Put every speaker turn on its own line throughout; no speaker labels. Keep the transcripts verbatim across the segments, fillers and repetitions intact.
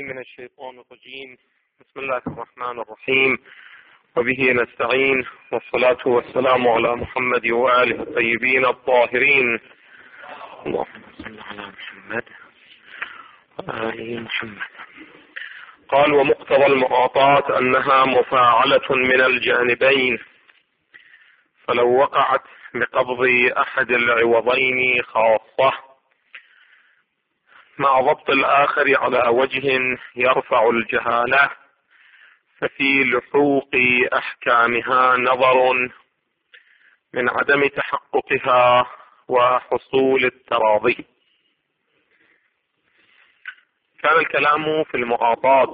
من الشيطان الرجيم. بسم الله الرحمن الرحيم، وبه نستعين، والصلاة والسلام على محمد وآله الطيبين الطاهرين. اللهم صل على محمد وآل محمد. قال: ومقتضى المعاطاة أنها مفاعلة من الجانبين، فلو وقعت بقبض أحد العوضين خاصة مع ضبط الآخر على وجه يرفع الجهالة، ففي لحوق أحكامها نظر من عدم تحققها وحصول التراضي. كان الكلام في المعاطاة.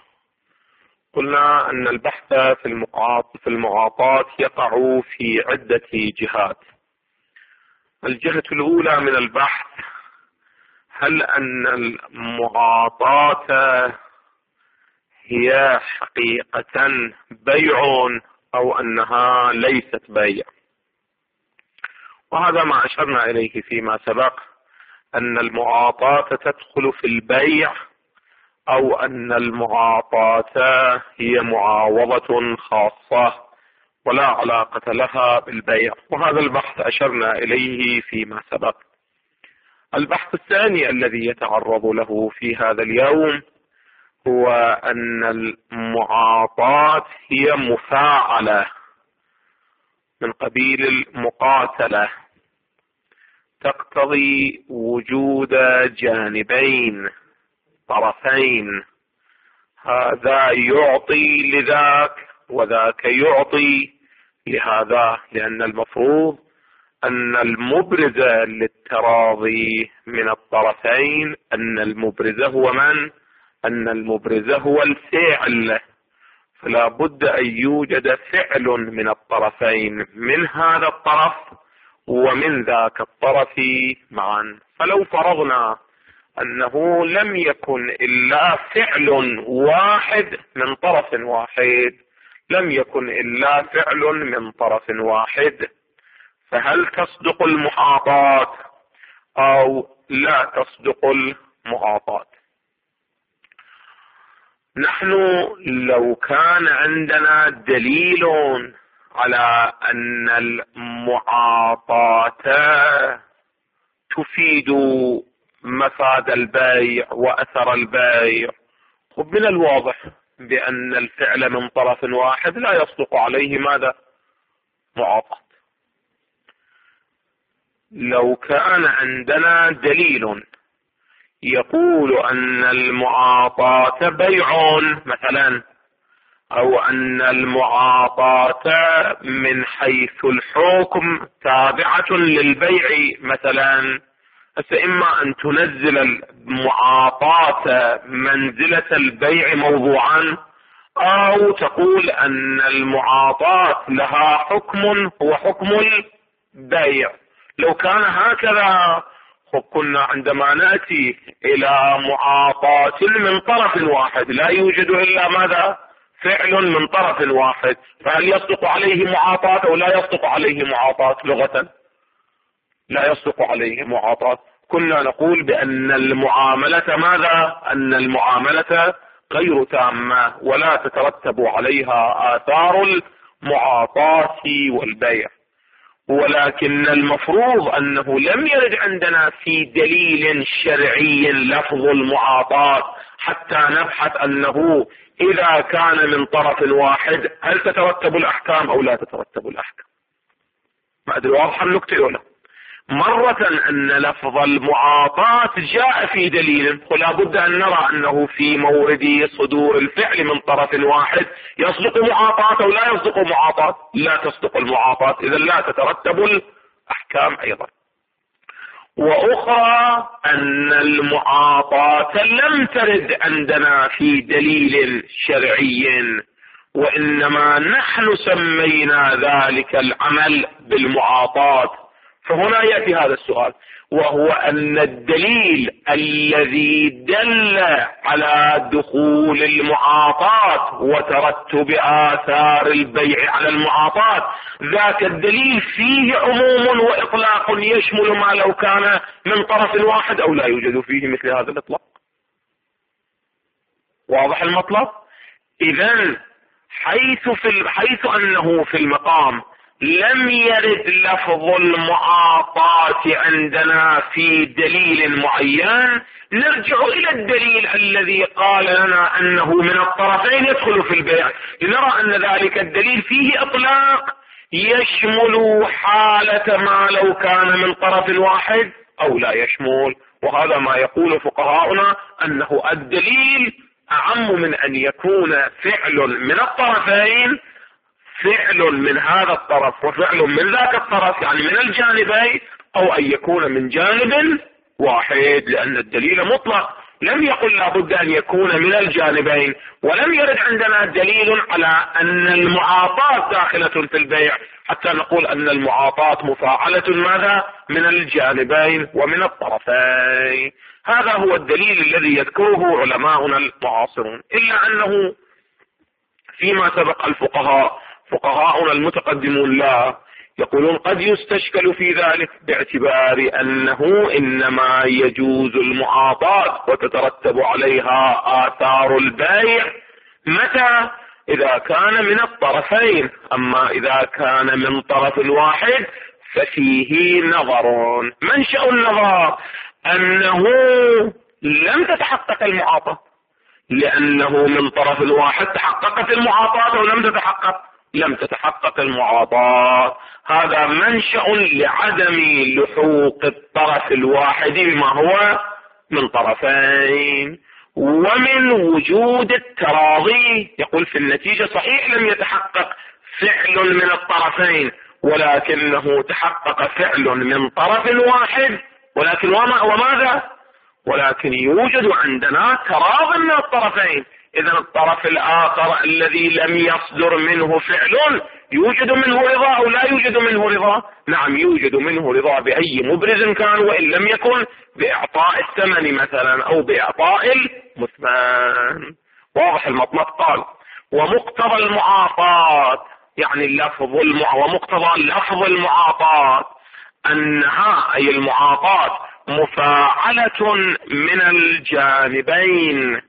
قلنا أن البحث في في المعاطاة يقع في عدة جهات. الجهة الأولى من البحث: هل أن المعاطاة هي حقيقة بيع أو أنها ليست بيع؟ وهذا ما أشرنا إليه فيما سبق، أن المعاطاة تدخل في البيع، أو أن المعاطاة هي معاوضة خاصة ولا علاقة لها بالبيع، وهذا البحث أشرنا إليه فيما سبق. البحث الثاني الذي يتعرض له في هذا اليوم هو أن المعاطاة هي مفاعلة من قبيل المقاتلة، تقتضي وجود جانبين طرفين، هذا يعطي لذاك وذاك يعطي لهذا، لأن المفروض أن المبرز للتراضي من الطرفين أن المبرز هو من؟ أن المبرز هو الفعل، فلا بد أن يوجد فعل من الطرفين، من هذا الطرف ومن ذاك الطرف معا. فلو فرضنا أنه لم يكن إلا فعل واحد من طرف واحد، لم يكن إلا فعل من طرف واحد، فهل تصدق المعاطاة أو لا تصدق المعاطاة؟ نحن لو كان عندنا دليل على أن المعاطاة تفيد مفاد البيع وأثر البيع، من الواضح بأن الفعل من طرف واحد لا يصدق عليه ماذا؟ معاطاة. لو كان عندنا دليل يقول أن المعاطاة بيع مثلا، أو أن المعاطاة من حيث الحكم تابعة للبيع مثلا، فإما أن تنزل المعاطاة منزلة البيع موضوعا، أو تقول أن المعاطاة لها حكم هو حكم البيع. لو كان هكذا كنا عندما نأتي إلى معاطاة من طرف واحد لا يوجد إلا ماذا؟ فعل من طرف واحد، فهل يصدق عليه معاطاة أو لا يصدق عليه معاطاة؟ لغة لا يصدق عليه معاطاة. كنا نقول بأن المعاملة ماذا؟ أن المعاملة غير تامة ولا تترتب عليها آثار المعاطاة والبيع، ولكن المفروض أنه لم يرد عندنا في دليل شرعي لفظ المعاطاة حتى نبحث أنه إذا كان من طرف واحد هل تترتب الأحكام أو لا تترتب الأحكام. ما أدري واضح النكتة ولا؟ مرة أن لفظ المعاطاة جاء في دليل، ولا بد أن نرى أنه في مورد صدور الفعل من طرف واحد يصدق معاطاة أو لا يصدق معاطاة؟ لا تصدق المعاطاة، إذا لا تترتب الأحكام أيضا. وأخرى أن المعاطاة لم ترد عندنا في دليل شرعي، وإنما نحن سمينا ذلك العمل بالمعاطاة. فهنا يأتي هذا السؤال، وهو أن الدليل الذي دل على دخول المعاطاة وترتب آثار البيع على المعاطاة، ذاك الدليل فيه عموم وإطلاق يشمل ما لو كان من طرف واحد أو لا يوجد فيه مثل هذا الإطلاق. واضح المطلب؟ إذن حيث في حيث أنه في المقام لم يرد لفظ المعاطاة عندنا في دليل معين، نرجع إلى الدليل الذي قال لنا أنه من الطرفين يدخل في البيع، لنرى أن ذلك الدليل فيه إطلاق يشمل حالة ما لو كان من طرف واحد أو لا يشمل. وهذا ما يقول فقهاؤنا أنه الدليل أعم من أن يكون فعل من الطرفين، فعل من هذا الطرف وفعل من ذاك الطرف، يعني من الجانبين، أو أن يكون من جانب واحد، لأن الدليل مطلق لم يقل لابد أن يكون من الجانبين، ولم يرد عندنا دليل على أن المعاطاة داخلة في البيع حتى نقول أن المعاطاة مفاعلة ماذا؟ من الجانبين ومن الطرفين. هذا هو الدليل الذي يذكره علماؤنا المعاصرون، إلا أنه فيما سبق الفقهاء فقهاؤنا المتقدمون لا يقولون قد يستشكل في ذلك باعتبار أنه إنما يجوز المعاطاة وتترتب عليها آثار البيع متى؟ إذا كان من الطرفين، أما إذا كان من طرف واحد ففيه نظر. منشأ النظر أنه لم تتحقق المعاطاة، لأنه من طرف واحد تحققت المعاطاة أو لم تتحقق؟ لم تتحقق المعاطاة. هذا منشأ لعدم لحوق الطرف الواحد بما هو من طرفين، ومن وجود التراضي. يقول في النتيجة صحيح لم يتحقق فعل من الطرفين، ولكنه تحقق فعل من طرف واحد، ولكن وما وماذا؟ ولكن يوجد عندنا تراض من الطرفين. إذن الطرف الآخر الذي لم يصدر منه فعل يوجد منه رضا أو لا يوجد منه رضا؟ نعم يوجد منه رضا بأي مبرز كان، وإن لم يكن بإعطاء الثمن مثلا أو بإعطاء المثمن. واضح المطلب؟ قال ومقتضى المعاطاة، يعني اللفظ المع... ومقتضى لفظ المعاطاة أنها أي المعاطاة مفاعلة من الجانبين،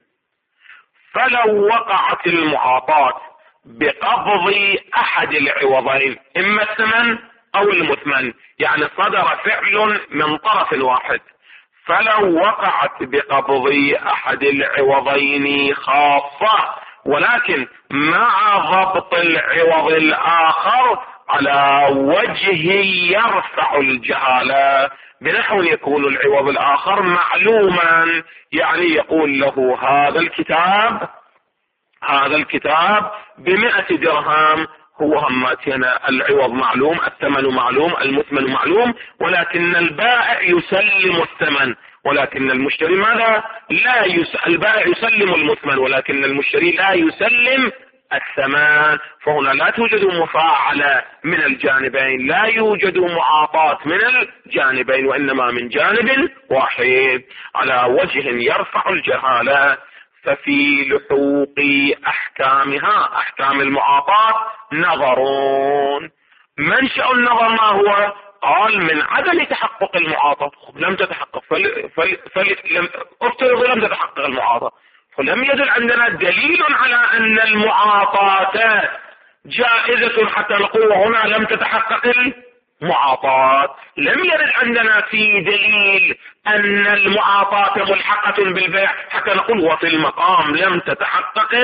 فلو وقعت المعاطاة بقبض أحد العوضين إما الثمن أو المثمن، يعني صدر فعل من طرف واحد، فلو وقعت بقبض أحد العوضين خاصة ولكن مع ضبط العوض الآخر على وجه يرفع الجهالة، بنحو يكون العوض الآخر معلوما، يعني يقول له هذا الكتاب هذا الكتاب بمئة درهم، هو هماتنا العوض معلوم، الثمن معلوم، المثمن معلوم، ولكن البائع يسلم الثمن، ولكن المشتري ماذا؟ لا يس... البائع يسلم المثمن ولكن المشتري لا يسلم الثمن. فهنا لا توجد مفاعلة من الجانبين، لا يوجد معاطاة من الجانبين، وإنما من جانب واحد على وجه يرفع الجهالة. ففي لحوق أحكامها أحكام المعاطاة نظرون. منشأ النظر ما هو؟ قال من عدم تحقق المعاطاة، لم تتحقق فل... فل... فل... لم... افترض لم تتحقق المعاطاة، فلم يدل عندنا دليل على أن المعاطاة جائزة حتى نقول هنا لم تتحقق المعاطاة. لم يرد عندنا في دليل أن المعاطاة ملحقة بالبيع حتى نقول وفي المقام لم تتحقق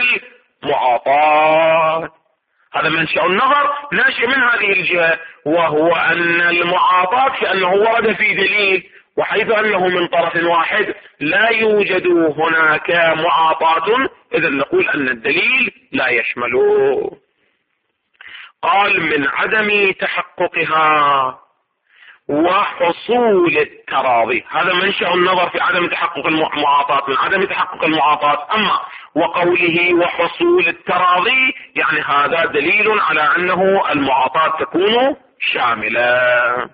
المعاطاة. هذا منشأ النظر ناشئ من هذه الجهة، وهو أن المعاطاة كأنه ورد في دليل، وحيث أنه من طرف واحد لا يوجد هناك معاطاة، إذا نقول أن الدليل لا يشمله. قال من عدم تحققها وحصول التراضي، هذا منشأ النظر في عدم تحقق المعاطاة، من عدم تحقق المعاطاة. أما وقوله وحصول التراضي يعني هذا دليل على أنه المعاطاة تكون شاملة.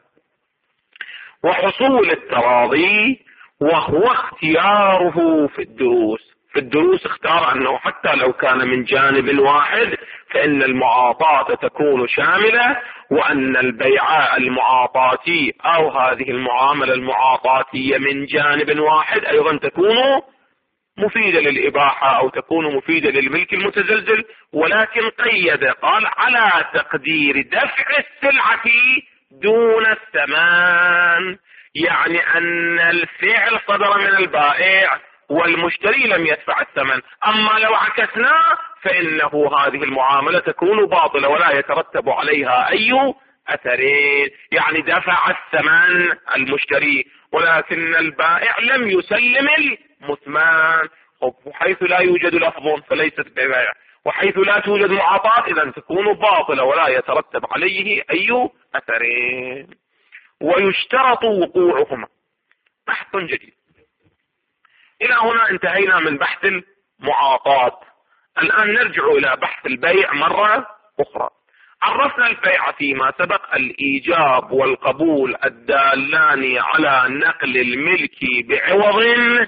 وحصول التراضي وهو اختياره في الدروس، في الدروس اختار أنه حتى لو كان من جانب واحد فإن المعاطاة تكون شاملة، وأن البيع المعاطاتي أو هذه المعاملة المعاطاتية من جانب واحد أيضا تكون مفيدة للإباحة أو تكون مفيدة للملك المتزلزل، ولكن قيد قال على تقدير دفع السلعة دون الثمن، يعني أن الفعل صدر من البائع والمشتري لم يدفع الثمن. أما لو عكسناه فإنه هذه المعاملة تكون باطلة ولا يترتب عليها أي أثرين، يعني دفع الثمن المشتري ولكن البائع لم يسلم المثمان، وحيث لا يوجد لفظ فليست ببيع، وحيث لا توجد معاطاة إذا تكون باطلة ولا يترتب عليه أي أثرين. ويشترط وقوعهما. بحث جديد. إلى هنا انتهينا من بحث المعاطاة. الآن نرجع إلى بحث البيع مرة أخرى. عرفنا البيع فيما سبق الإيجاب والقبول الدالان على نقل الملك بعوض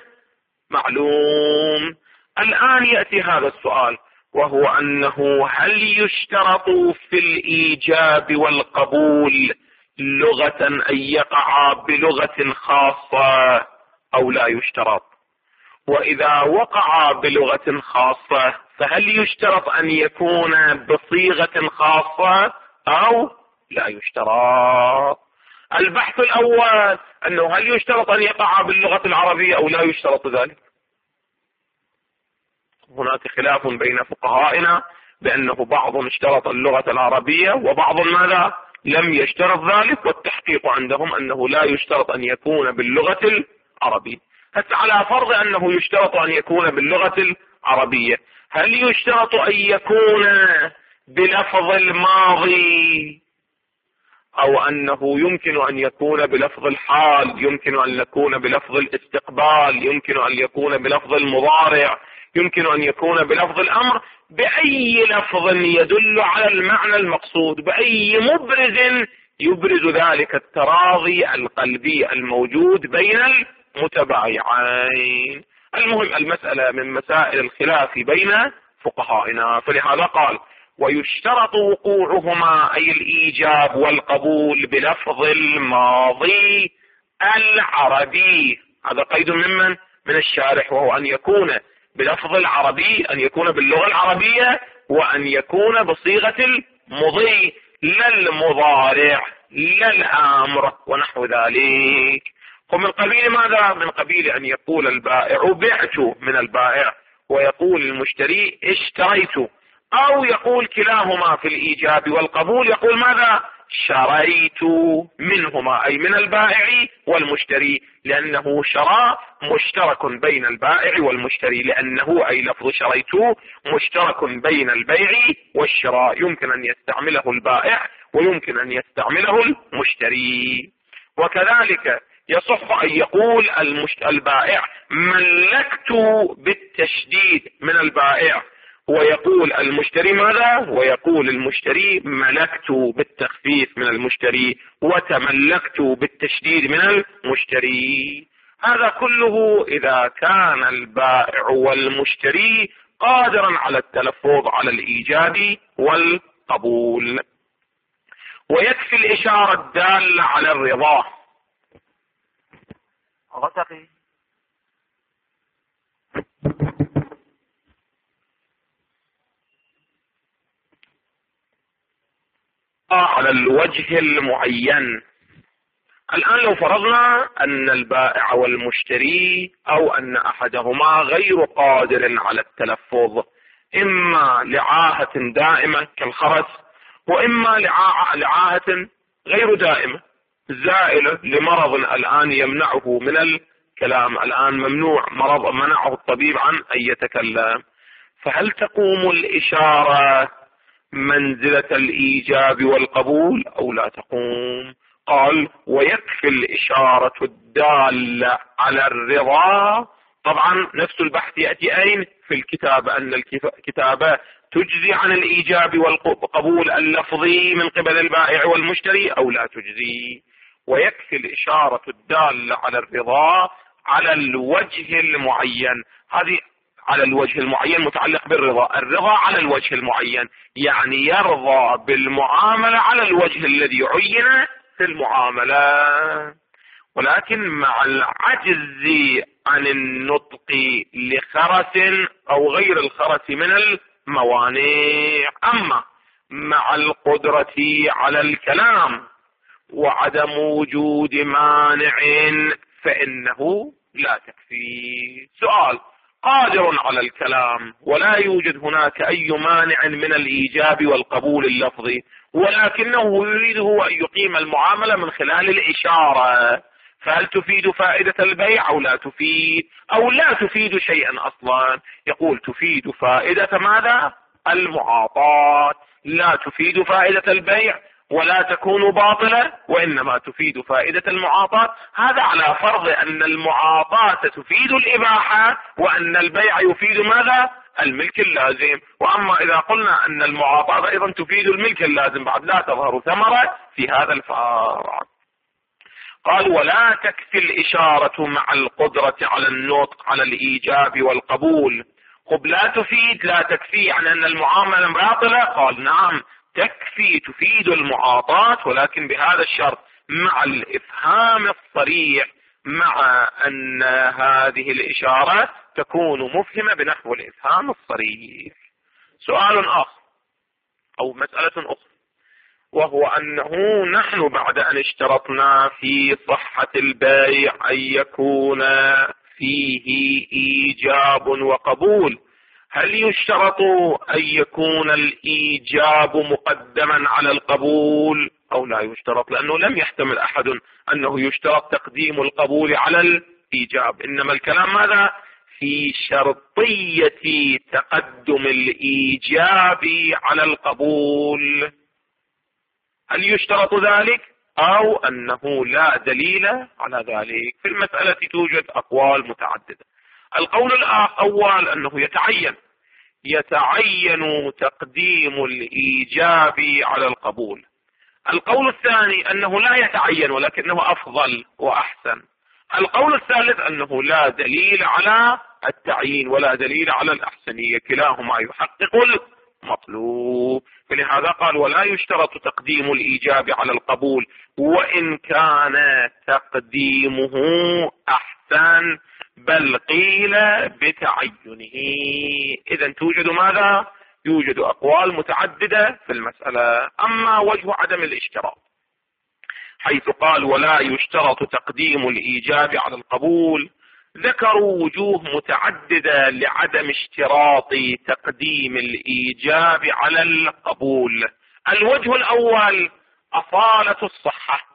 معلوم. الآن يأتي هذا السؤال، وهو أنه هل يشترط في الإيجاب والقبول لغة أن يقع بلغة خاصة أو لا يشترط؟ وإذا وقع بلغة خاصة فهل يشترط أن يكون بصيغة خاصة أو لا يشترط؟ البحث الأول أنه هل يشترط أن يقع باللغة العربية أو لا يشترط ذلك. هناك خلاف بين فقهائنا بأنه بعضهم اشترط اللغة العربية وبعض ماذا لم يشترط ذلك، والتحقيق عندهم أنه لا يشترط أن يكون باللغة العربية. حتى على فرض أنه يشترط أن يكون باللغة العربية، هل يشترط أن يكون بلفظ الماضي أو أنه يمكن أن يكون بلفظ الحال، يمكن أن يكون بلفظ الاستقبال، يمكن أن يكون بلفظ المضارع، يمكن أن يكون بلفظ الأمر، بأي لفظ يدل على المعنى المقصود، بأي مبرز يبرز ذلك التراضي القلبي الموجود بين المتبايعين. المهم المسألة من مسائل الخلاف بين فقهائنا، فلهذا قال ويشترط وقوعهما أي الإيجاب والقبول بلفظ الماضي العربي. هذا قيد ممن من الشارح، وهو أن يكون بلفظ العربي، أن يكون باللغة العربية، وأن يكون بصيغة المضي لا المضارع لا الأمر ونحو ذلك. ومن قبيل ماذا؟ من قبيل أن يقول البائع بعت من البائع ويقول المشتري اشتريت، أو يقول كلاهما في الإيجاب والقبول يقول ماذا؟ شريت منهما أي من البائع والمشتري، لأنه شراء مشترك بين البائع والمشتري، لأنه أي لفظ شريت مشترك بين البيع والشراء، يمكن أن يستعمله البائع ويمكن أن يستعمله المشتري. وكذلك يصح أن يقول البائع ملكت بالتشديد من البائع، ويقول المشتري ماذا؟ ويقول المشتري ملكت بالتخفيف من المشتري وتملكت بالتشديد من المشتري. هذا كله إذا كان البائع والمشتري قادرا على التلفظ على الإيجاب والقبول. ويكفي الإشارة الدالة على الرضا. غتقي على الوجه المعين. الآن لو فرضنا أن البائع والمشتري أو أن أحدهما غير قادر على التلفظ، إما لعاهة دائمة كالخرس، وإما لعاهة غير دائمة زائلة لمرض الآن يمنعه من الكلام، الآن ممنوع، مرض منعه الطبيب عن أن يتكلم، فهل تقوم الإشارة منزلة الإيجاب والقبول أو لا تقوم؟ قال ويكفي الإشارة الدالة على الرضا. طبعا نفس البحث يأتي أين؟ في الكتابة، أن الكتابة تجزي عن الإيجاب والقبول اللفظي من قبل البائع والمشتري أو لا تجزي. ويكفي الإشارة الدالة على الرضا على الوجه المعين. هذه على الوجه المعين متعلق بالرضا، الرضا على الوجه المعين يعني يرضى بالمعاملة على الوجه الذي عين في المعاملة، ولكن مع العجز عن النطق لخرس أو غير الخرس من الموانع. أما مع القدرة على الكلام وعدم وجود مانع فإنه لا تكفي. سؤال: قادر على الكلام ولا يوجد هناك أي مانع من الإيجاب والقبول اللفظي، ولكنه يريد هو أن يقيم المعاملة من خلال الإشارة، فهل تفيد فائدة البيع أو لا تفيد، أو لا تفيد شيئا أصلا؟ يقول تفيد فائدة ماذا؟ المعاطاة، لا تفيد فائدة البيع ولا تكون باطلة، وإنما تفيد فائدة المعاطاة. هذا على فرض أن المعاطاة تفيد الإباحة وأن البيع يفيد ماذا؟ الملك اللازم. وأما إذا قلنا أن المعاطاة أيضا تفيد الملك اللازم بعد لا تظهر ثمرة في هذا الفرع. قال: ولا تكفي الإشارة مع القدرة على النطق على الإيجاب والقبول. خب لا تفيد، لا تكفي يعني أن المعاملة باطلة؟ قال: نعم تكفي، تفيد المعاطاة، ولكن بهذا الشرط مع الإفهام الصريح، مع أن هذه الإشارة تكون مفهمة بنحو الإفهام الصريح. سؤال آخر أو مسألة أخرى، وهو أنه نحن بعد أن اشترطنا في صحة البيع أن يكون فيه إيجاب وقبول، هل يشترط أن يكون الإيجاب مقدما على القبول أو لا يشترط؟ لأنه لم يحتمل أحد أنه يشترط تقديم القبول على الإيجاب، إنما الكلام ماذا؟ في شرطية تقدم الإيجاب على القبول. هل يشترط ذلك أو أنه لا دليل على ذلك؟ في المسألة توجد أقوال متعددة. القول الأول أنه يتعين يتعين تقديم الإيجاب على القبول. القول الثاني أنه لا يتعين ولكنه أفضل وأحسن. القول الثالث أنه لا دليل على التعيين ولا دليل على الأحسنية، كلاهما يحقق المطلوب. فلهذا قال: ولا يشترط تقديم الإيجاب على القبول وإن كان تقديمه أحسن، بل قيل بتعينه. إذن توجد ماذا؟ يوجد أقوال متعددة في المسألة. أما وجه عدم الاشتراط حيث قال: ولا يشترط تقديم الإيجاب على القبول، ذكروا وجوه متعددة لعدم اشتراط تقديم الإيجاب على القبول. الوجه الأول أصالة الصحة.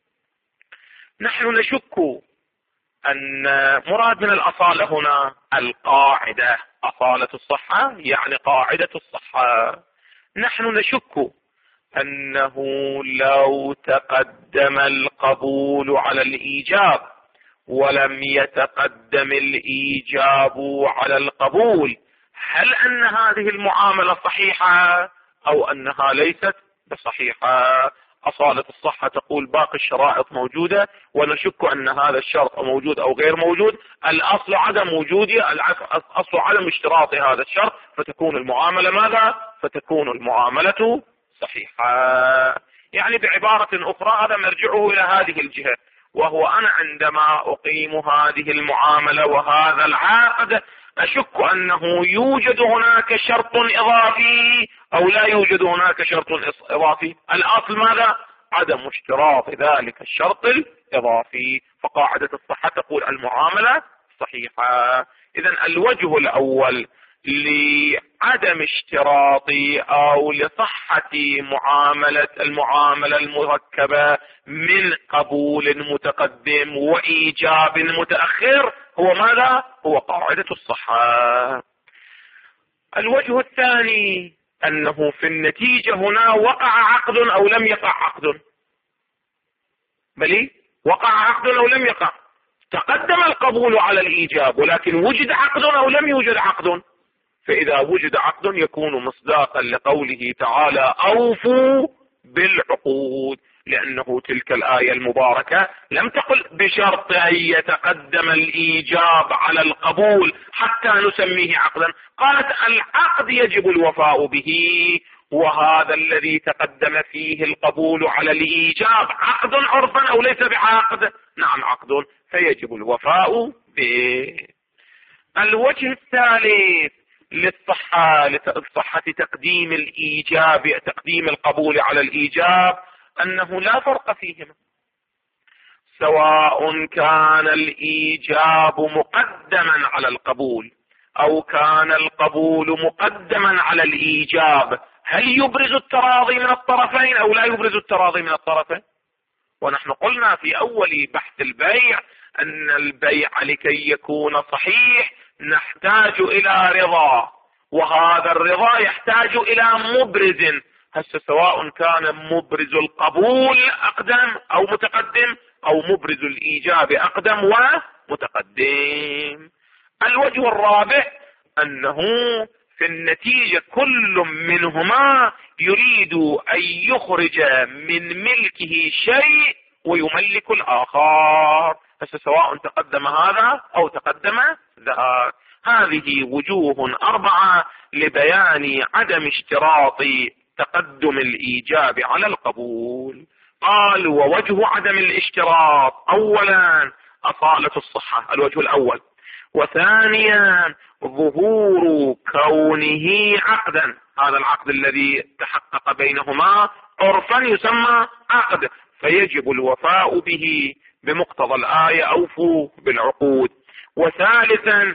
نحن نشك أن مراد من الأصالة هنا القاعدة، أصالة الصحة يعني قاعدة الصحة. نحن نشك أنه لو تقدم القبول على الإيجاب ولم يتقدم الإيجاب على القبول، هل أن هذه المعاملة صحيحة أو أنها ليست بصحيحة؟ أصالة الصحة تقول باقي الشرائط موجودة ونشك أن هذا الشرط موجود أو غير موجود. الأصل عدم وجوده، الأصل عدم اشتراط هذا الشرط، فتكون المعاملة ماذا؟ فتكون المعاملة صحيحة. يعني بعبارة أخرى هذا مرجعه إلى هذه الجهة، وهو أنا عندما أقيم هذه المعاملة وهذا العقد أشك أنه يوجد هناك شرط إضافي أو لا يوجد هناك شرط إضافي. الأصل ماذا؟ عدم اشتراط ذلك الشرط الإضافي، فقاعدة الصحة تقول المعاملة صحيحة. إذن الوجه الأول لعدم اشتراط أو لصحة معاملة المعاملة المركبة من قبول متقدم وإيجاب متأخر هو ماذا؟ هو قاعدة الصحة. الوجه الثاني أنه في النتيجة هنا وقع عقد أو لم يقع عقد. بلي وقع عقد أو لم يقع، تقدم القبول على الإيجاب ولكن وجد عقد أو لم يوجد عقد. فإذا وجد عقد يكون مصداقا لقوله تعالى: أوفوا بالعقود، لأنه تلك الآية المباركة لم تقل بشرط أن يتقدم الإيجاب على القبول حتى نسميه عقدا، قالت العقد يجب الوفاء به وهذا الذي تقدم فيه القبول على الإيجاب عقد عرفا أو ليس بعقد؟ نعم عقد، فيجب الوفاء به. الوجه الثالث للصحة لصحة تقديم الإيجاب تقديم القبول على الإيجاب أنه لا فرق فيهما، سواء كان الإيجاب مقدما على القبول أو كان القبول مقدما على الإيجاب، هل يبرز التراضي من الطرفين أو لا يبرز التراضي من الطرفين؟ ونحن قلنا في أول بحث البيع أن البيع لكي يكون صحيح نحتاج إلى رضا، وهذا الرضا يحتاج إلى مبرز، هسه سواء كان مبرز القبول أقدم أو متقدم أو مبرز الإيجاب أقدم ومتقدم. الوجه الرابع أنه في النتيجة كل منهما يريد أن يخرج من ملكه شيء ويملك الآخر، هسه سواء تقدم هذا أو تقدم ذاك. هذه وجوه أربعة لبيان عدم اشتراط تقدم الإيجاب على القبول. قال ووجه عدم الاشتراط أولا أصالة الصحة، الوجه الأول، وثانيا ظهور كونه عقدا، هذا العقد الذي تحقق بينهما عرفا يسمى عقد فيجب الوفاء به بمقتضى الآية أوفوا بالعقود. وثالثا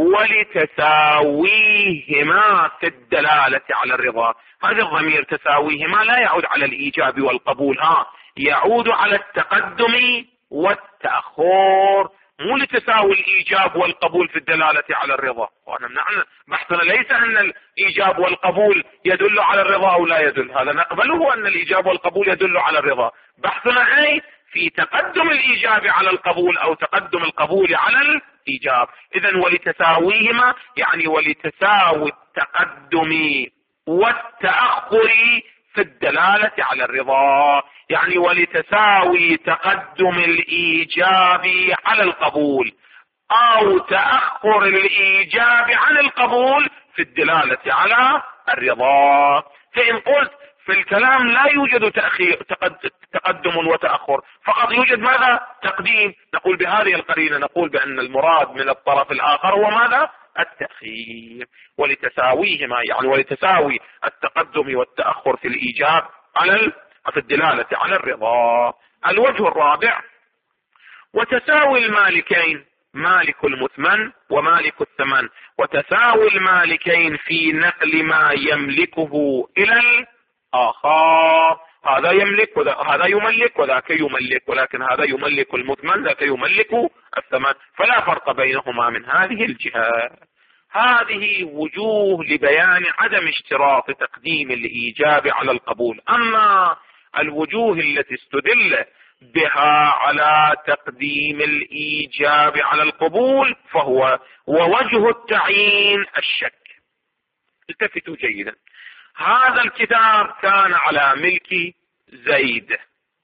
ولتساويهما في الدلالة على الرضا، هذا الضمير تساويهما لا يعود على الإيجاب والقبول، ها يعود على التقدم والتأخر، مو لتساوي الإيجاب والقبول في الدلالة على الرضا. وأنا نحن بحثنا ليس أن الإيجاب والقبول يدل على الرضا أو لا يدل، هذا نقبله أن الإيجاب والقبول يدل على الرضا، بحثنا أي في تقدم الإيجاب على القبول أو تقدم القبول على الإيجاب. إذن ولتساويهما يعني ولتساوي التقدم والتأخر في الدلالة على الرضا، يعني ولتساوي تقدم الإيجاب على القبول أو تأخر الإيجاب عن القبول في الدلالة على الرضا. فإن قلت في الكلام لا يوجد تأخير تقدم وتأخر، فقط يوجد ماذا؟ تقديم، نقول بهذه القرينة نقول بأن المراد من الطرف الآخر هو ماذا؟ التأخير. ولتساويهما يعني ولتساوي التقدم والتأخر في الإيجاب على في الدلالة على الرضا. الوجه الرابع وتساوي المالكين، مالك المثمن ومالك الثمن، وتساوي المالكين في نقل ما يملكه إلى الآخر، هذا يملك وهذا يملك وذاك يملك، ولكن هذا يملك المثمن ذاك يملك الثمن، فلا فرق بينهما من هذه الجهة. هذه وجوه لبيان عدم اشتراط تقديم الإيجاب على القبول. أما الوجوه التي استدل بها على تقديم الإيجاب على القبول فهو ووجه التعيين الشك. التفتوا جيدا، هذا الكتاب كان على ملك زيد،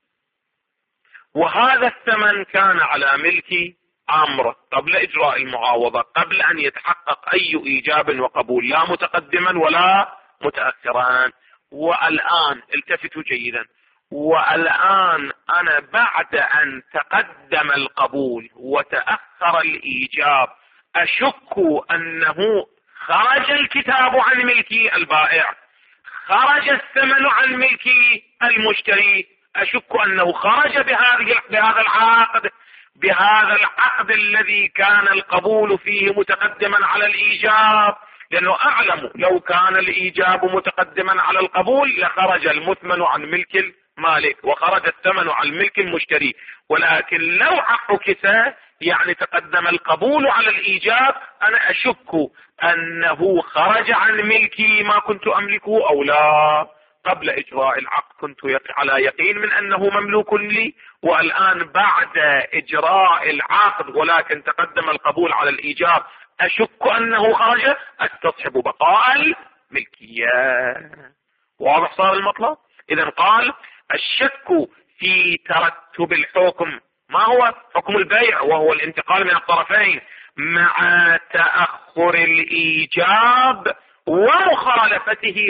وهذا الثمن كان على ملك عمرو قبل إجراء المعاوضة، قبل أن يتحقق أي إيجاب وقبول، لا متقدما ولا متأخرا. والآن التفتوا جيدا، والآن أنا بعد أن تقدم القبول وتأخر الإيجاب أشك أنه خرج الكتاب عن ملك البائع، خرج الثمن عن ملك المشتري، أشك أنه خرج بهذه بهذا العقد بهذا العقد الذي كان القبول فيه متقدما على الإيجاب، لأنه أعلم لو كان الإيجاب متقدما على القبول لخرج المثمن عن ملك المالك وخرج الثمن عن ملك المشتري، ولكن لو عكس يعني تقدم القبول على الإيجاب أنا أشك أنه خرج عن ملكي ما كنت أملكه أو لا. قبل إجراء العقد كنت على يقين من أنه مملوك لي، والآن بعد إجراء العقد ولكن تقدم القبول على الإيجاب أشك أنه خرج، أستصحب بقاء الملكية. واضح صار المطلب؟ إذن قال الشك في ترتب الحكم، ما هو حكم البيع وهو الانتقال من الطرفين، مع تأخر الإيجاب ومخالفته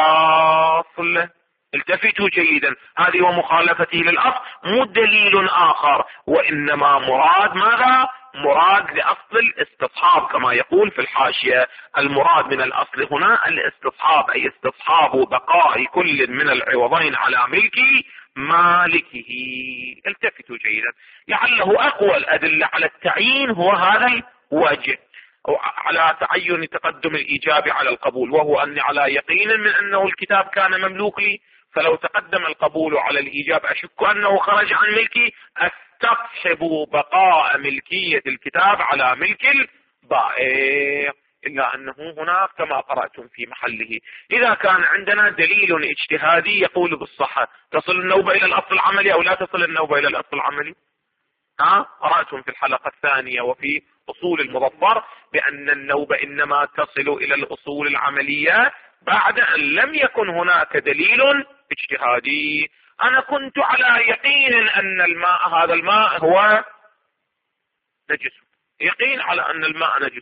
للأصل. التفتوا جيدا، هذه ومخالفته للأصل مو دليل آخر، وإنما مراد ماذا؟ مراد لأصل الاستصحاب، كما يقول في الحاشية: المراد من الأصل هنا الاستصحاب، أي استصحاب بقاء كل من العوضين على ملك مالكه. التفتوا جيدا، لعله أقوى الأدلة على التعيين هو هذا الوجه، على تعين تقدم الإيجاب على القبول، وهو أني على يقين من أنه الكتاب كان مملوك لي، فلو تقدم القبول على الإيجاب أشك أنه خرج عن ملكي، أستصحب بقاء ملكية الكتاب على ملك البائع، إلا أنه هناك كما قرأتم في محله إذا كان عندنا دليل اجتهادي يقول بالصحة، تصل النوبة إلى الأصل العملي أو لا تصل النوبة إلى الأصل العملي؟ ها قرأتم في الحلقة الثانية وفي أصول المظفر بأن النوبة إنما تصل إلى الأصول العملية بعد أن لم يكن هناك دليل اجتهادي. أنا كنت على يقين أن الماء هذا الماء هو نجس، يقين على أن الماء نجس،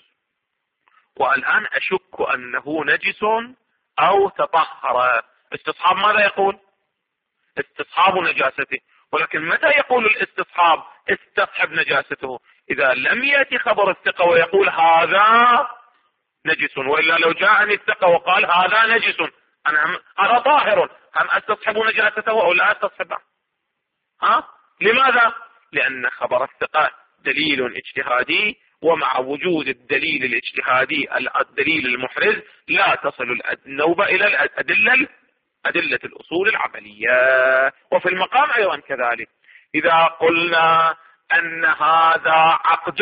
والآن أشك أنه نجس أو تطهر. استصحاب ماذا يقول؟ استصحاب نجاسته. ولكن متى يقول الاستصحاب استصحب نجاسته؟ إذا لم يأتي خبر الثقة ويقول هذا نجس، وإلا لو جاءني الثقة وقال هذا نجس أنا هذا طاهر، هم استصحب نجاسته أو لا استصحبه؟ ها؟ لماذا؟ لأن خبر الثقة دليل اجتهادي، ومع وجود الدليل الاجتهادي الدليل المحرز لا تصل النوبة إلى الأدلة أدلة الأصول العملية. وفي المقام أيضا كذلك، إذا قلنا أن هذا عقد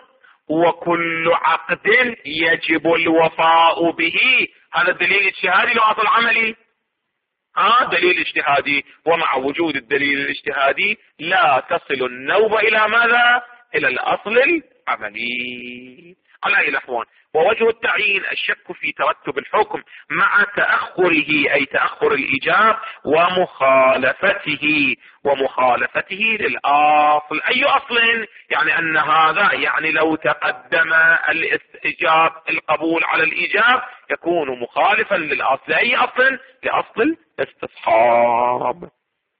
وكل عقد يجب الوفاء به، هذا الدليل اجتهادي لو أصل عملي؟ ها دليل اجتهادي، ومع وجود الدليل الاجتهادي لا تصل النوبة إلى ماذا؟ إلى الأصل العملي. على أي الأحوال، ووجه التعيين الشك في ترتب الحكم مع تأخره، أي تأخر الإيجاب ومخالفته ومخالفته للأصل. أي أصل؟ يعني أن هذا يعني لو تقدم الإيجاب القبول على الإيجاب يكون مخالفا للأصل. أي أصل؟ لأصل الاستصحاب.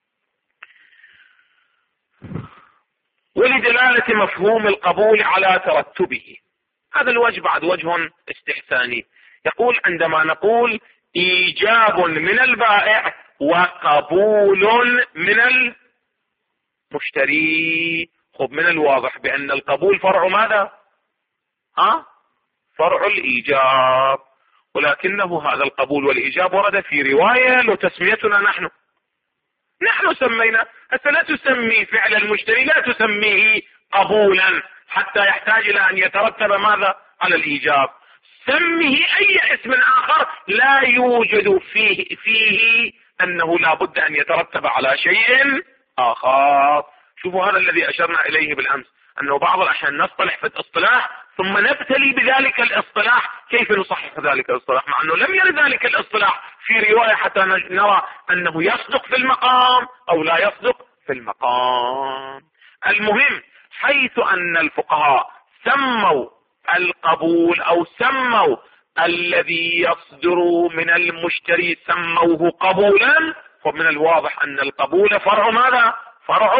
ولدلالة مفهوم القبول على ترتبه، هذا الوجه بعد وجه استحساني. يقول عندما نقول إيجاب من البائع وقبول من المشتري، خب من الواضح بأن القبول فرع ماذا؟ ها؟ فرع الإيجاب، ولكنه هذا القبول والإيجاب ورد في رواية لو تسميتنا نحن نحن سمينا، حتى لا تسمي فعل المشتري، لا تسميه قبولا حتى يحتاج إلى أن يترتب ماذا؟ على الإيجاب. سمه أي اسم آخر لا يوجد فيه فيه أنه لا بد أن يترتب على شيء آخر. شوفوا هذا الذي أشرنا إليه بالأمس، أنه بعض الأحيان نصطلح في الاصطلاح ثم نبتلي بذلك الاصطلاح كيف نصحح ذلك الاصطلاح، مع أنه لم يرد ذلك الاصطلاح في رواية حتى نرى أنه يصدق في المقام أو لا يصدق في المقام. المهم حيث أن الفقهاء سموا القبول أو سموا الذي يصدر من المشتري سموه قبولا، فمن الواضح أن القبول فرع ماذا؟ فرع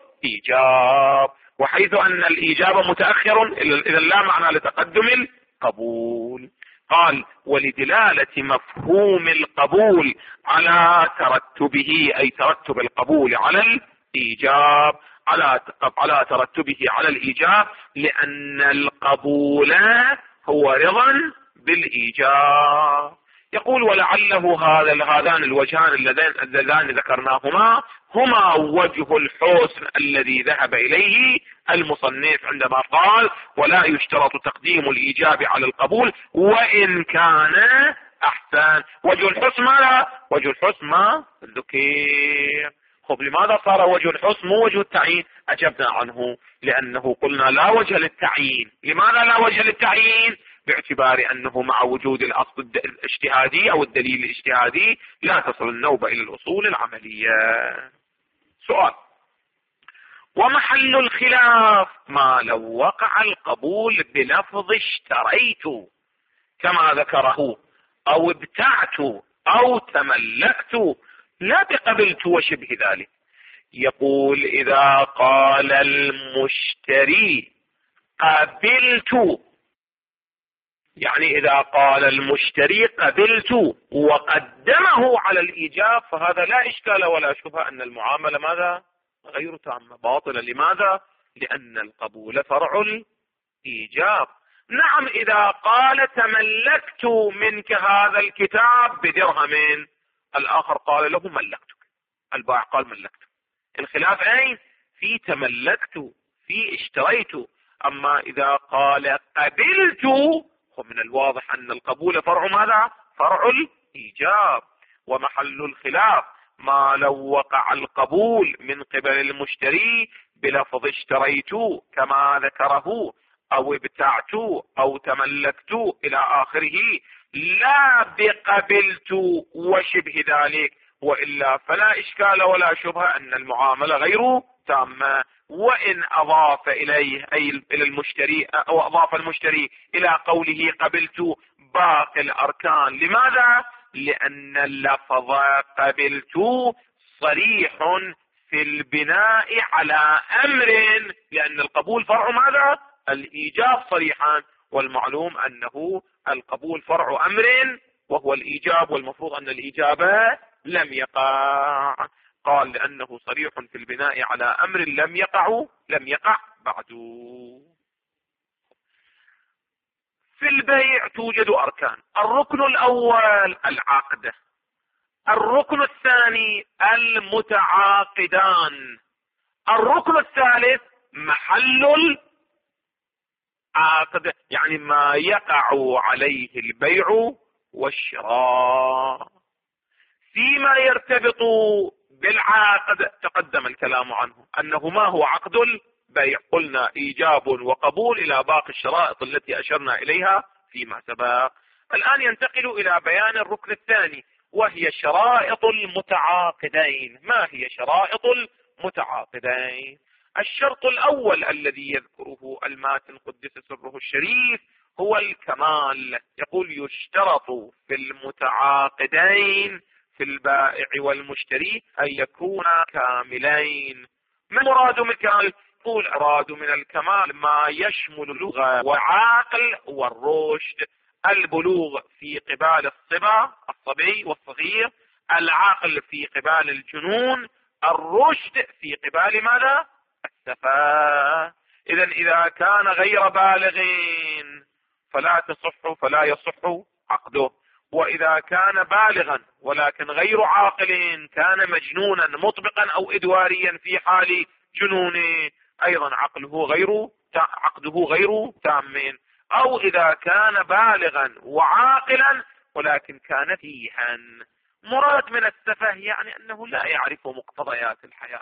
الإيجاب. وحيث أن الإيجاب متأخر إذا لا معنى لتقدم القبول. قال ولدلالة مفهوم القبول على ترتبه، أي ترتب القبول على الإيجاب، على على ترتبه على الإيجاب، لأن القبول هو رضا بالإيجاب. يقول ولعله هذا هذان الوجهان اللذان ذكرناهما هما وجه الحسن الذي ذهب إليه المصنف عندما قال ولا يشترط تقديم الإيجاب على القبول وإن كان أحسن. وجه الحسن ما وجه الحسن ما ذكر. خب لماذا صار وجه الحسن مو وجه التعيين؟ أجبنا عنه لأنه قلنا لا وجه للتعيين. لماذا لا وجه للتعيين؟ باعتبار أنه مع وجود الأصل الاجتهادي أو الدليل الاجتهادي لا تصل النوبة إلى الأصول العملية. سؤال: ومحل الخلاف ما لو وقع القبول بلفظ اشتريت كما ذكره أو ابتعت أو تملكت، لا بقبلت وشبه ذلك. يقول إذا قال المشتري قبلت، يعني إذا قال المشتري قبلت وقدمه على الإيجاب، فهذا لا إشكال ولا شبهة أن المعاملة ماذا؟ غير تامة، باطلة. لماذا؟ لأن القبول فرع الإيجاب. نعم، إذا قال تملكت منك هذا الكتاب بدرهم، الآخر قال له ملكتك، البائع قال ملكتك، الخلاف أين؟ في تملكت، في اشتريت. أما إذا قال قبلت، ومن الواضح أن القبول فرع ماذا؟ فرع الإيجاب. ومحل الخلاف ما لو وقع القبول من قبل المشتري بلفظ اشتريت كما ذكره، أو ابتعت أو تملكت إلى آخره، لا بقبلت وشبه ذلك، وإلا فلا إشكال ولا شبهة أن المعاملة غير تامة. وإن أضاف إليه أي إلى المشتري، أو أضاف المشتري إلى قوله قبلت باقي الأركان، لماذا؟ لأن اللفظ قبلت صريح في البناء على أمر، لأن القبول فرع ماذا؟ الإيجاب صريحا، والمعلوم أنه القبول فرع أمر وهو الإيجاب، والمفروض أن الإجابة لم يقع. قال لأنه صريح في البناء على أمر لم يقع لم يقع بعد. في البيع توجد أركان: الركن الأول العقد، الركن الثاني المتعاقدان، الركن الثالث محل العقد، يعني ما يقع عليه البيع والشراء. فيما يرتبط بالعقد تقدم الكلام عنه، أنه ما هو عقد البيع؟ قلنا إيجاب وقبول إلى باقي الشرائط التي أشرنا إليها فيما سبق. الآن ينتقل إلى بيان الركن الثاني، وهي شرائط المتعاقدين. ما هي شرائط المتعاقدين؟ الشرط الأول الذي يذكره الماتن قدس سره الشريف هو الكمال. يقول يشترط في المتعاقدين في البائع والمشتري أن يكونا كاملين. ما مراد من الكمال؟ يقول أراد من الكمال ما يشمل اللغة والعقل والرشد. البلوغ في قبال الصبا الصبي والصغير، العقل في قبال الجنون، الرشد في قبال ماذا؟ السفاهة. إذا إذا كان غير بالغين فلا تصح فلا يصح عقده، وإذا كان بالغا ولكن غير عاقل، كان مجنونا مطبقا أو إدواريا في حال جنونه، أيضا عقله غير عقده غير تام. أو إذا كان بالغا وعاقلا ولكن كان فيها. مراد من السفه يعني أنه لا يعرف مقتضيات الحياة،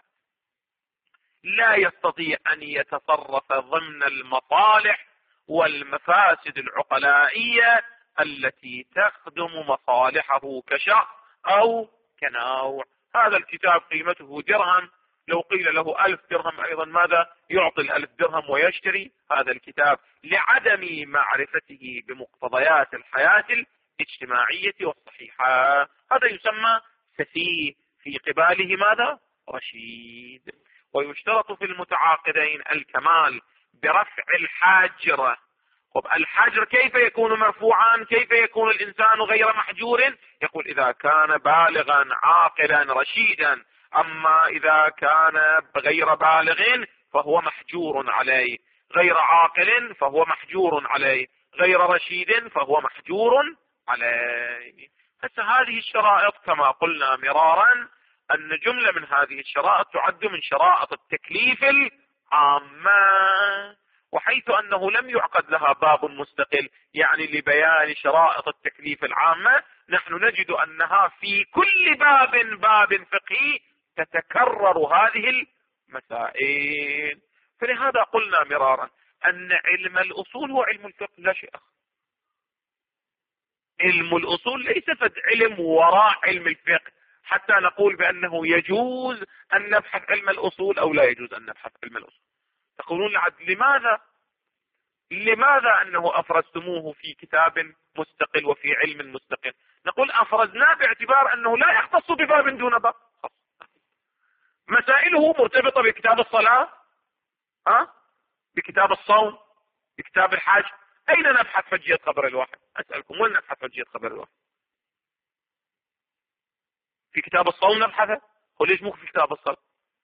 لا يستطيع أن يتصرف ضمن المصالح والمفاسد العقلائية التي تخدم مصالحه كشخص أو كنوع. هذا الكتاب قيمته درهم، لو قيل له ألف درهم أيضا ماذا؟ يعطي الألف درهم ويشتري هذا الكتاب لعدم معرفته بمقتضيات الحياة الاجتماعية والصحيحة. هذا يسمى سفيه، في قباله ماذا؟ رشيد. ويشترط في المتعاقدين الكمال برفع الحاجر. طب الحجر كيف يكون مرفوعا؟ كيف يكون الإنسان غير محجور؟ يقول إذا كان بالغا عاقلا رشيدا. أما إذا كان غير بالغ فهو محجور عليه، غير عاقل فهو محجور عليه، غير رشيد فهو محجور عليه. هسه هذه الشرائط كما قلنا مرارا أن جملة من هذه الشرائط تعد من شرائط التكليف العامة، وحيث أنه لم يعقد لها باب مستقل يعني لبيان شرائط التكليف العامة، نحن نجد أنها في كل باب باب فقهي تتكرر هذه المسائل. فلهذا قلنا مرارا أن علم الأصول هو علم الفقه لا شيء آخر. علم الأصول ليس فد علم وراء علم الفقه حتى نقول بأنه يجوز أن نبحث علم الأصول أو لا يجوز أن نبحث علم الأصول. تقولون لعد لماذا لماذا أنه أفرزتموه في كتاب مستقل وفي علم مستقل؟ أفرزناه باعتبار أنه لا يختص بباب دون باب. مسائله مرتبطة بكتاب الصلاة، ها؟ بكتاب الصوم، بكتاب الحج. أين نبحث حجية خبر الواحد؟ أسألكم، وين نبحث حجية خبر الواحد؟ في كتاب الصوم نبحثه؟ وليش مو في كتاب الصلاة؟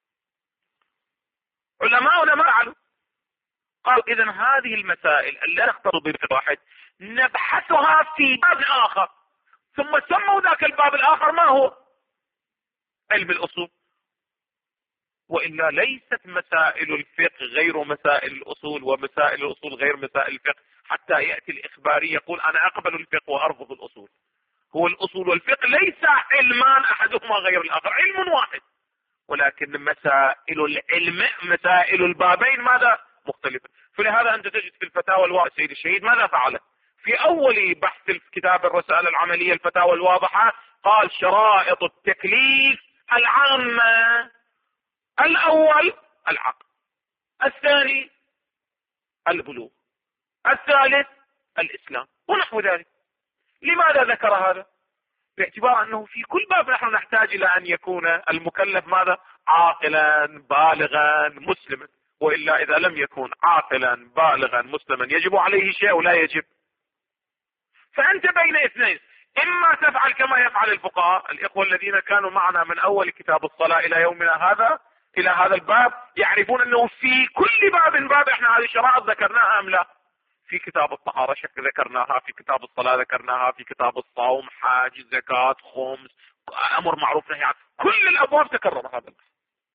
علماؤنا ما فعلوا. قال إذن هذه المسائل التي نختص بباب واحد نبحثها في باب آخر، ثم سموا ذاك الباب الآخر ما هو؟ علم الأصول. وإلا ليست مسائل الفقه غير مسائل الأصول، ومسائل الأصول غير مسائل الفقه، حتى يأتي الإخباري يقول أنا أقبل الفقه وأرفض الأصول. هو الأصول والفقه ليس علمان أحدهما غير الآخر، علم واحد، ولكن مسائل العلم مسائل البابين ماذا؟ مختلفة. فلهذا أنت تجد في الفتاوى الواضحة السيد الشهيد ماذا فعل؟ في أول بحث الكتاب الرسالة العملية الفتاوى الواضحة قال شرائط التكليف العامة: الأول العقل، الثاني البلوغ، الثالث الإسلام، ونحو ذلك. لماذا ذكر هذا؟ باعتبار أنه في كل باب نحن نحتاج إلى أن يكون المكلف ماذا؟ عاقلا بالغا مسلما، وإلا إذا لم يكن عاقلا بالغا مسلما يجب عليه شيء ولا يجب. فأنت بين اثنين: إما تفعل كما يفعل الفقهاء الإخوة الذين كانوا معنا من أول كتاب الصلاة إلى يومنا هذا إلى هذا الباب، يعرفون أنه في كل باب باب احنا هذه الشرائط ذكرناها أم لا؟ في كتاب الطهارة شك ذكرناها، في كتاب الصلاة ذكرناها، في كتاب الصوم حاج زكاة خمس أمر معروف نهي عن، كل الأبواب تكرر هذا البحث.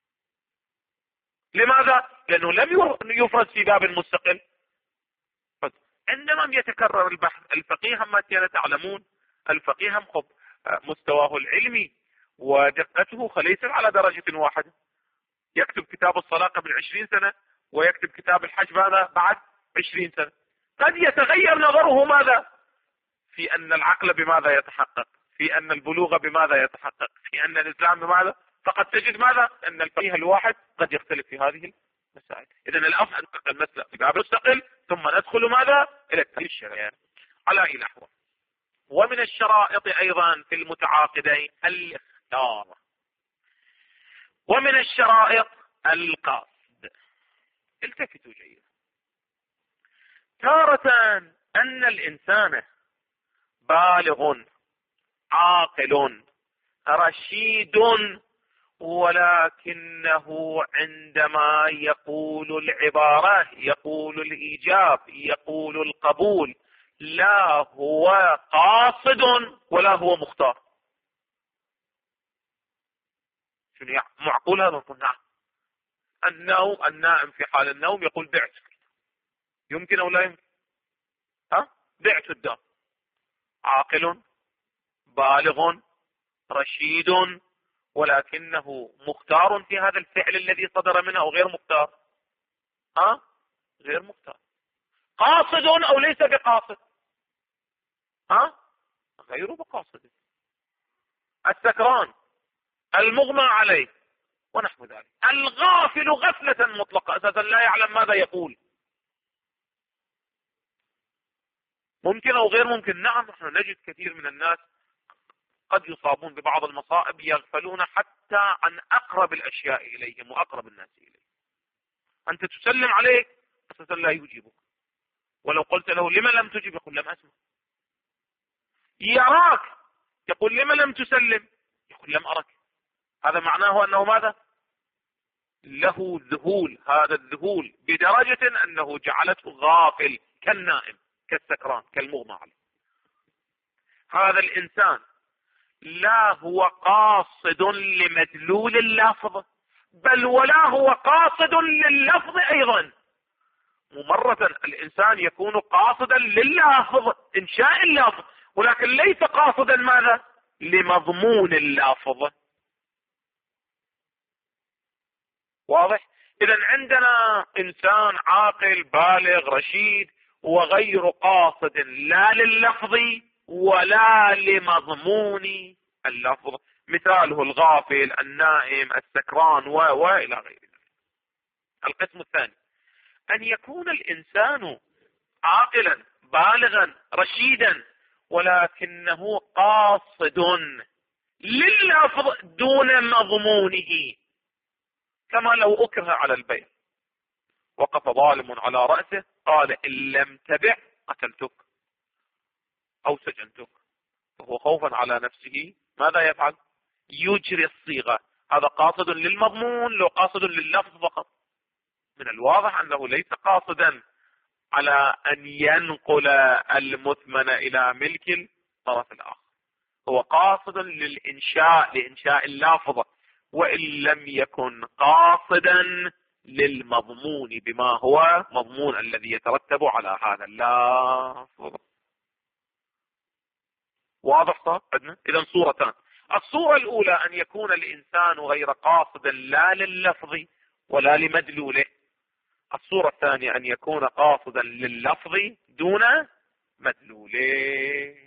لماذا؟ لأنه لم يفرد في باب مستقل. عندما يتكرر البحث الفقيه ما كان تعلمون الفقيه خب مستواه العلمي ودقته ليست على درجة واحدة. يكتب كتاب الصلاة قبل عشرين سنة ويكتب كتاب الحج بعد عشرين سنة. قد يتغير نظره ماذا؟ في أن العقل بماذا يتحقق، في أن البلوغ بماذا يتحقق، في أن الإسلام بماذا. فقد تجد ماذا؟ أن الفقيه الواحد قد يختلف في هذه المسائل. إذن الأفضل أن ننتقل المسألة في باب مستقل ثم ندخل ماذا؟ إلى التكليف الشرعي على أي الأحوال. ومن الشرائط أيضا في المتعاقدين الاختيار، ومن الشرائط القصد. التفتوا جيدا. تارة أن الإنسان بالغ عاقل رشيد، ولكنه عندما يقول العبارة يقول الإيجاب يقول القبول لا هو قاصد ولا هو مختار. شنو يعني معقول هذا؟ نعم. النوم النائم في حال النوم يقول بعت، يمكن أو لا يمكن؟ ها؟ بعت الدار. عاقل بالغ رشيد، ولكنه مختار في هذا الفعل الذي صدر منه أو غير مختار؟ ها؟ غير مختار. قاصد أو ليس بقاصد؟ ها؟ غير بقاصد. السكران، المغمى عليه ونحو ذلك، الغافل غفلة مطلقة أساسا لا يعلم ماذا يقول. ممكن أو غير ممكن؟ نعم. نحن نجد كثير من الناس قد يصابون ببعض المصائب يغفلون حتى عن أقرب الأشياء إليهم وأقرب الناس إليه. أنت تسلم عليه أساسا لا يجيبك، ولو قلت له لما لم تجب يقول لم أسمع. يراك يقول لما لم تسلم يقول لم أرك. هذا معناه أنه ماذا؟ له ذهول. هذا الذهول بدرجة أنه جعلته غافل كالنائم كالسكران كالمغمى عليه. هذا الإنسان لا هو قاصد لمدلول اللفظ، بل ولا هو قاصد لللفظ أيضا. مرة الإنسان يكون قاصدا لللفظ إنشاء اللفظ، ولكن ليس قاصدا ماذا؟ لمضمون اللفظ. واضح؟ إذن عندنا إنسان عاقل بالغ رشيد وغير قاصد لا لللفظ ولا لمضمون اللفظ، مثاله الغافل النائم السكران و وإلى غير ذلك. القسم الثاني أن يكون الإنسان عاقلا بالغا رشيدا ولكنه قاصد لللفظ دون مضمونه، كما لو أكره على البيع، وقف ظالم على رأسه قال إن لم تبع قتلتك أو سجنتك، فهو خوفا على نفسه ماذا يفعل؟ يجري الصيغة. هذا قاصد للمضمون. لو قاصد لللفظ فقط، من الواضح أنه ليس قاصدا على أن ينقل المثمن إلى ملك الطرف الآخر، هو قاصد للإنشاء، لإنشاء اللافظة، وإن لم يكن قاصدا للمضمون بما هو مضمون الذي يترتب على هذا اللافظ. واضح صار عندنا؟ إذن صورتان. الصورة الأولى أن يكون الإنسان غير قاصدا لا لللفظ ولا لمدلوله. الصورة الثانية أن يكون قاصدا لللفظ دون مدلوله.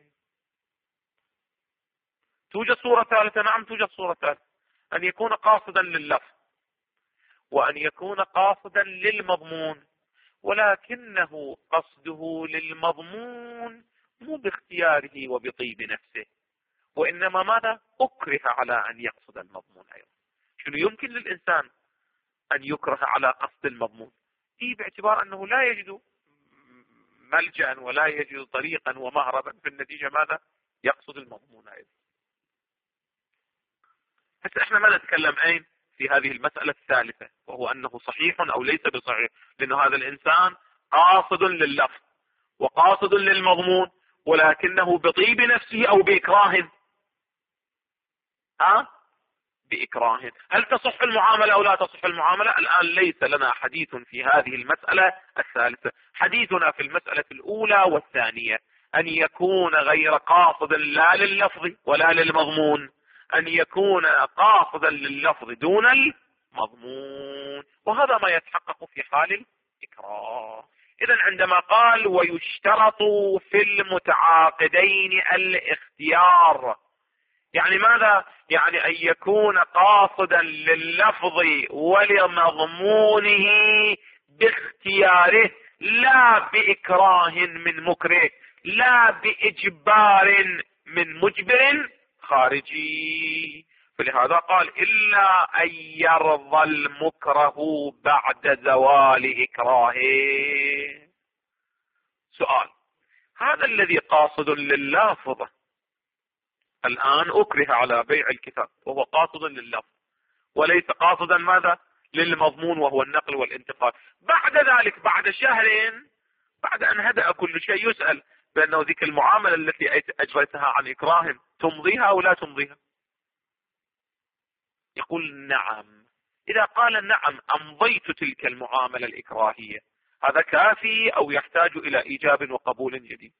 توجد صورة ثالثة؟ نعم توجد صورة ثالثة، أن يكون قاصدا لللفظ وأن يكون قاصدا للمضمون، ولكنه قصده للمضمون مو باختياره وبطيب نفسه، وإنما ماذا؟ أكره على أن يقصد المضمون أيضا. شنو يمكن للإنسان أن يكره على قصد المضمون؟ إيه، باعتبار أنه لا يجد ملجأ ولا يجد طريقا ومهربا، في النتيجة ماذا؟ يقصد المضمون أيضا. هسه احنا ما نتكلم أين في هذه المسألة الثالثة، وهو أنه صحيح أو ليس بصحيح، لأنه هذا الإنسان قاصد لللفظ وقاصد للمضمون، ولكنه بطيب نفسه أو بإكراه. ها؟ بإكراه. هل تصح المعاملة أو لا تصح المعاملة؟ الآن ليس لنا حديث في هذه المسألة الثالثة. حديثنا في المسألة الأولى والثانية أن يكون غير قاصد لا لللفظ ولا للمضمون، أن يكون قاصدا لللفظ دون المضمون، وهذا ما يتحقق في حال الإكراه. إذن عندما قال ويشترط في المتعاقدين الاختيار، يعني ماذا؟ يعني أن يكون قاصدا لللفظ ولمضمونه باختياره، لا بإكراه من مكره، لا بإجبار من مجبر خارجي. فلهذا قال إلا أن يرضى المكره بعد زوال إكراهه. سؤال: هذا الذي قاصد لللافظ الآن أكره على بيع الكتاب وهو قاصد لللفظ، وليس قاصدا ماذا؟ للمضمون وهو النقل والانتقال. بعد ذلك بعد شهرين بعد أن هدأ كل شيء يسأل بأنه ذيك المعاملة التي أجريتها عن إكراه تمضيها أو لا تمضيها؟ يقول نعم. إذا قال نعم أمضيت تلك المعاملة الإكراهية، هذا كافي أو يحتاج إلى إيجاب وقبول جديد؟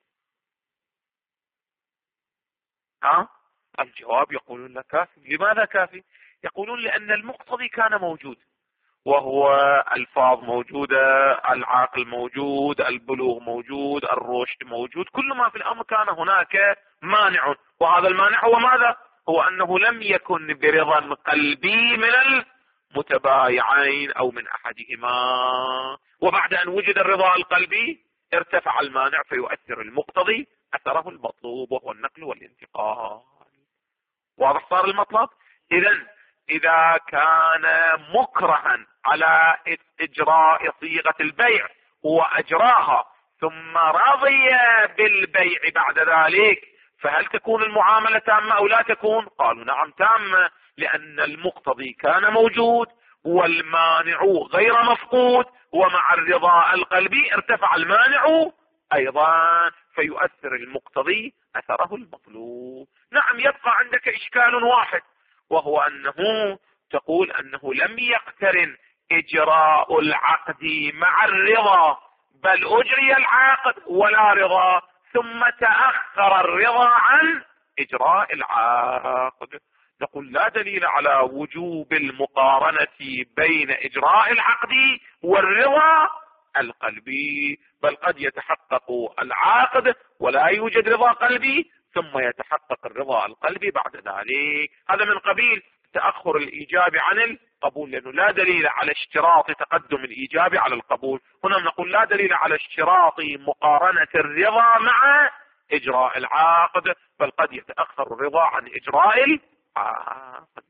ها؟ الجواب يقولون لا كافي. لماذا كافي؟ يقولون لأن المقتضي كان موجود، وهو الفاظ موجودة، العقل موجود، البلوغ موجود، الرشد موجود، كل ما في الأمر كان هناك مانع، وهذا المانع هو ماذا؟ هو أنه لم يكن برضا قلبي من المتبايعين أو من أحدهما، وبعد أن وجد الرضا القلبي ارتفع المانع فيؤثر المقتضي أثره المطلوب وهو النقل والانتقال. واضح صار المطلب؟ إذن إذا كان مكرها على إجراء صيغة البيع وأجراها ثم رضي بالبيع بعد ذلك، فهل تكون المعاملة تامة أو لا تكون؟ قالوا نعم تامة، لأن المقتضي كان موجود والمانع غير مفقود، ومع الرضا القلبي ارتفع المانع أيضا فيؤثر المقتضي أثره المطلوب. نعم يبقى عندك إشكال واحد، وهو أنه تقول أنه لم يقترن إجراء العقد مع الرضا، بل أجري العقد ولا رضا، ثم تأخر الرضا عن إجراء العقد. نقول لا دليل على وجوب المقارنة بين إجراء العقد والرضا القلبي، بل قد يتحقق العقد ولا يوجد رضا قلبي، ثم يتحقق الرضا القلبي بعد ذلك. هذا من قبيل تأخر الإيجاب عن القبول، لأنه لا دليل على اشتراط تقدم الإيجاب على القبول. هنا نقول لا دليل على اشتراط مقارنة الرضا مع إجراء العقد، بل قد يتأخر الرضا عن إجراء العقد.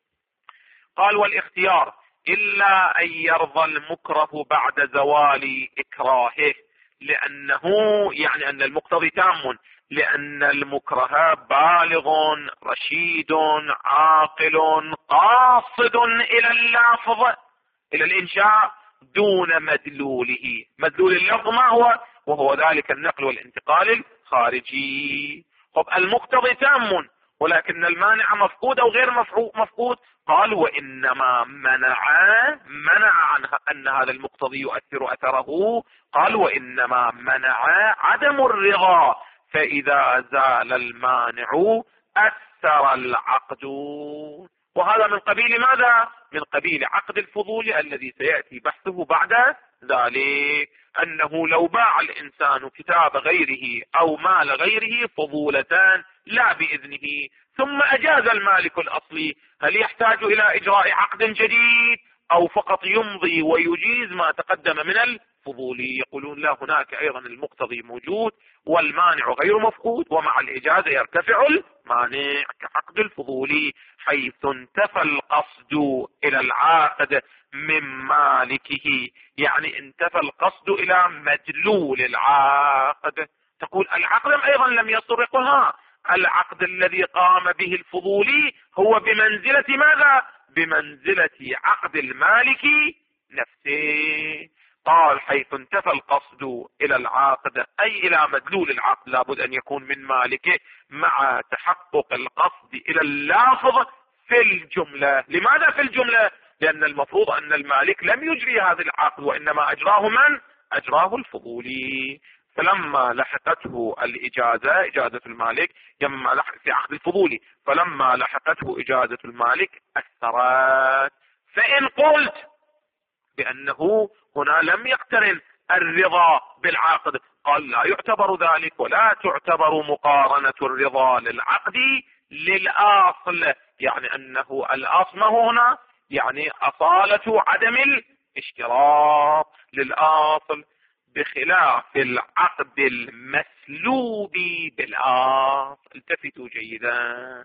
قال والاختيار إلا أن يرضى المكره بعد زوال إكراهه، لأنه يعني أن المقتضي تام، لأن المكره بالغ رشيد عاقل قاصد إلى اللفظ إلى الإنشاء دون مدلوله. مدلول اللفظ ما هو؟ وهو ذلك النقل والانتقال الخارجي. طب المقتضي تام ولكن المانع مفقود أو غير مفقود. قال وإنما منع منع عنها أن هذا المقتضي يؤثر أثره. قال وإنما منع عدم الرضا، فإذا زال المانع أثر العقد. وهذا من قبيل ماذا؟ من قبيل عقد الفضول الذي سيأتي بحثه بعد ذلك، أنه لو باع الإنسان كتاب غيره أو مال غيره فضولتان لا بإذنه، ثم أجاز المالك الأصلي، هل يحتاج إلى إجراء عقد جديد أو فقط يمضي ويجيز ما تقدم من الفضول؟ يقولون لا، هناك أيضا المقتضي موجود والمانع غير مفقود، ومع الإجازة يرتفع المانع كعقد الفضول، حيث انتفى القصد إلى العاقد من مالكه، يعني انتفى القصد إلى مدلول العاقد. تقول العقد أيضا لم يسرقها، العقد الذي قام به الفضولي هو بمنزلة ماذا؟ بمنزلة عقد المالك نفسه. قال حيث انتفى القصد إلى العاقد أي إلى مدلول العقد، لابد أن يكون من مالكه مع تحقق القصد إلى اللافظ في الجملة. لماذا في الجملة؟ لأن المفروض أن المالك لم يجري هذا العقد، وإنما أجراه من؟ أجراه الفضولي. فلما لحقته الإجازة، إجازة المالك لما لحق في عقد الفضولي، فلما لحقته إجازة المالك أثرت. فإن قلت بأنه هنا لم يقترن الرضا بالعقد، قال لا يعتبر ذلك، ولا تعتبر مقارنة الرضا للعقد للأصل، يعني أنه الأصل هنا يعني أصالة عدم الاشتراط للأصل، بخلاف العقد المسلوب بالأصل. التفتوا جيدا،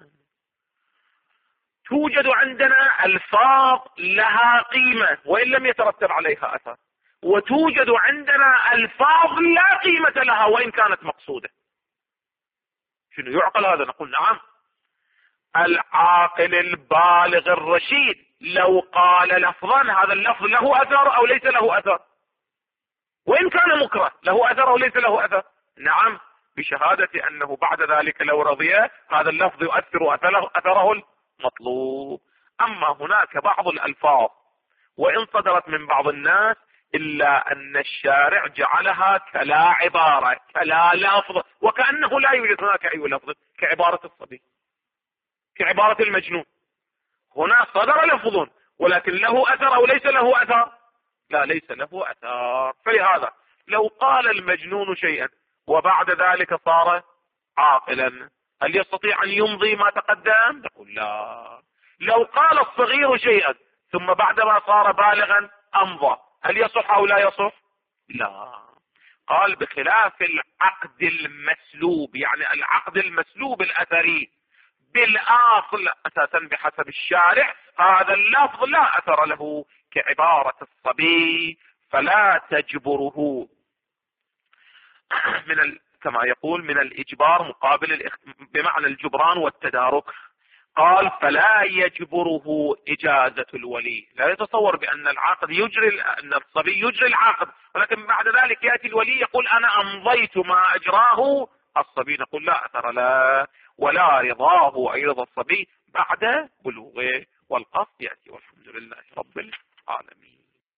توجد عندنا ألفاظ لها قيمة وإن لم يترتب عليها أثر، وتوجد عندنا ألفاظ لا قيمة لها وإن كانت مقصودة. شنو يعقل هذا؟ نقول نعم، العاقل البالغ الرشيد لو قال لفظا، هذا اللفظ له أثر أو ليس له أثر؟ وإن كان مكره له أثر أو ليس له أثر؟ نعم، بشهادة أنه بعد ذلك لو رضي هذا اللفظ يؤثر أثره المطلوب. أما هناك بعض الألفاظ وإن صدرت من بعض الناس إلا أن الشارع جعلها كلا عبارة كلا لفظ، وكأنه لا يوجد هناك أي لفظ، كعبارة الصبي، كعبارة المجنون. هنا صدر لفظ ولكن له أثر أو ليس له أثر؟ لا، ليس له أثر. فلهذا لو قال المجنون شيئا وبعد ذلك صار عاقلا، هل يستطيع أن يمضي ما تقدم؟ نقول لا. لو قال الصغير شيئا ثم بعدما صار بالغا أمضى، هل يصح أو لا يصح؟ لا. قال بخلاف العقد المسلوب، يعني العقد المسلوب الأثري بالأصل أساسا بحسب الشارع هذا اللفظ لا أثر له، كعبارة الصبي، فلا تجبره من ال... كما يقول من الإجبار مقابل الاخ... بمعنى الجبران والتدارك. قال فلا يجبره إجازة الولي. لا يتصور بأن العقد يجري، أن الصبي يجري العقد، ولكن بعد ذلك يأتي الولي يقول أنا أمضيت ما أجراه الصبي، نقول لا أثر لا، ولا رضاه أيضا الصبي بعد بلوغه.